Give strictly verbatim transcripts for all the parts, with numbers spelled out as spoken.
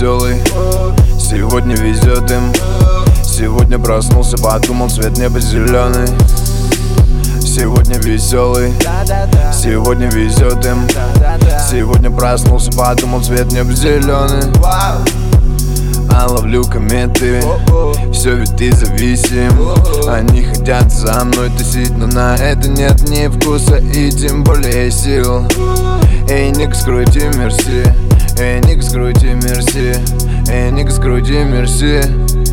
веселый, сегодня везет им. Сегодня проснулся, подумал, цвет неба зеленый. Сегодня веселый, сегодня везет им. Сегодня проснулся, подумал, цвет неба зеленый. А ловлю кометы, все ведь ты зависим. Они хотят за мной тусить, но на это нет ни вкуса и тем более сил. Эй, Никс, крути мерси, эй, Никс, крути мерси, эй, Никс, крути мерси.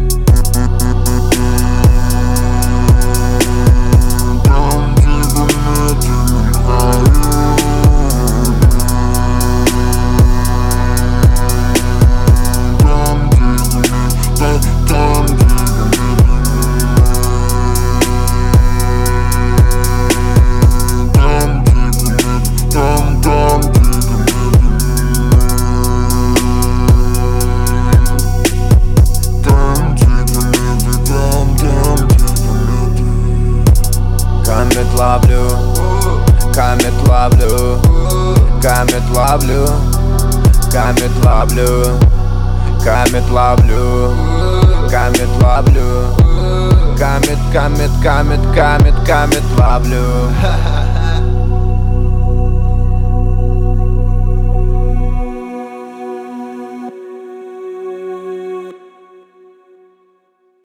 Камет ловлю, камет ловлю, камет ловлю, камет ловлю, камет ловлю, камет ловлю, камет, камет, камет, камет, камет ловлю.